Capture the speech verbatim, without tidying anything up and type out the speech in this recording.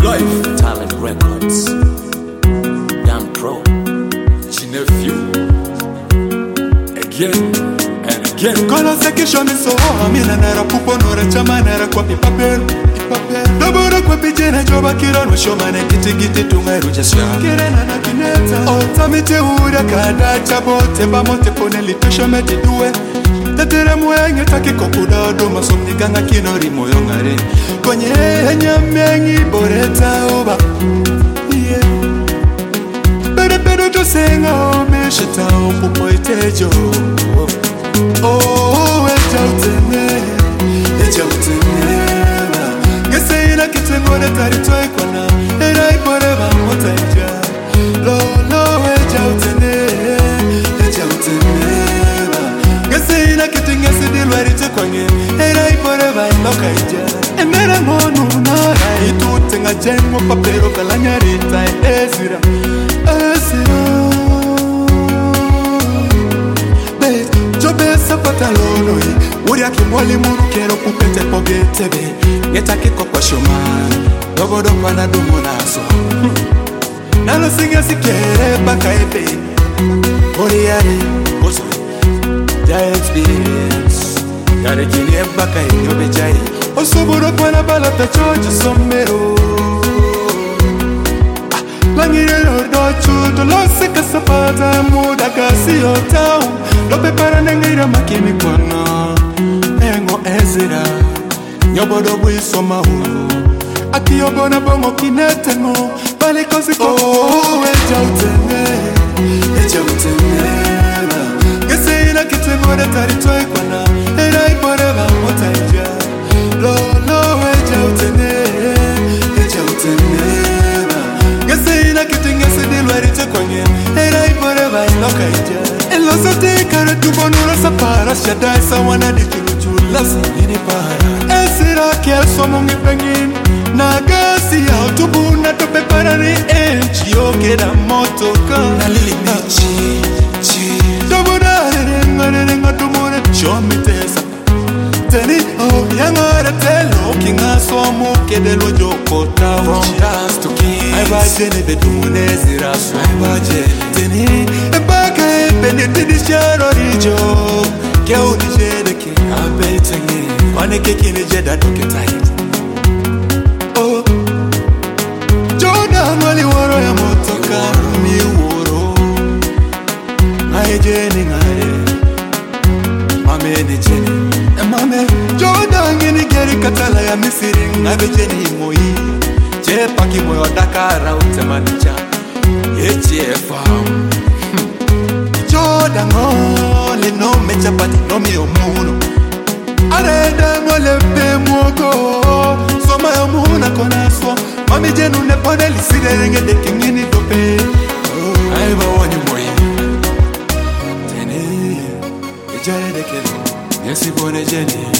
Life Talent Records, Dan Pro, G-Nephew, again and again. Kola sekishoni so amina nara pupo nora chama nara kwa pipaper pipaper Dabora kwa pijena joba kirano shomane giti giti tungeru jesha Kirena na kineta Otamite ura kada chabote bamote pone litusho meti duwe Tatere muenye taki kokuda odoma somniganga kinori moyo ngare Konye henya mengi boreta oba Yeah Bere bere to senga ome shita opupo itejo Oh, eja utene, eja utene Gese ina kitengo ne taritoi kwana Era iporeba mota eja Lo, lo, eja utene, eja utene Gese ina kitengo se dilwarite kwange Era iporeba inoka eja Emera ngonu nara Itu tenga jengo papero kalanyarita Ezira, ezira Patalono uri akimwali muru kero kupete pogetebe Ngeta kiko kwa shoma Dogodo kwa na dumo naso Nalo singa sikere baka epe Uri yari Oso Jai experience Yare kini baka enyobe jai Oso buro kwa na balata chocho somero Langire lordo chudo Lose kasapata muda kasi otao Lope para nengira makimi kwana Engo ezira Nyobodo buisoma uu Aki yobona bongo kinete ngo Bali kozi ko Oh, eja utene Eja utene Gese ina kitengo de taritoi kwana Era iporeba mota eja Lo, lo, eja utene Eja utene Gese ina kitengese dilwarite kwenye Era iporeba inoka eja Elosa te kare tu bonura sa para Shadai sa wana di chuluchula Singini para Esira kia somungi pengin Nagasi ya utubuna tope para ni enchi Okeda motoka Na lili michi Chi Dobuna renga renga tumune Shomi tesa Teni oh yangare telo Kinga somu kedelo jokota From dance to kiss Aiba jene de tumune zirasu Aiba jene Teni Ebaka Bende tidi sharo rijo Ke unijede ki Abe tengi Wane keki nijeda toke tight Oh Joda mwali waro ya motoka Mi woro Ngaye jeni ngaye Mame ni jeni Mame Joda ngini geri katala ya misiri Ngabe jeni imoi Jepa kimoyo dakara utemanicha Yeche famu Joda ngole no mecha pati no mi omuno Areda ngole pe mwogo Soma yo muna kona so Mami jenu ne pone lisire renge de kingini dope Aiba wani moyi Tene Ejare de kelo Yesi bone jeni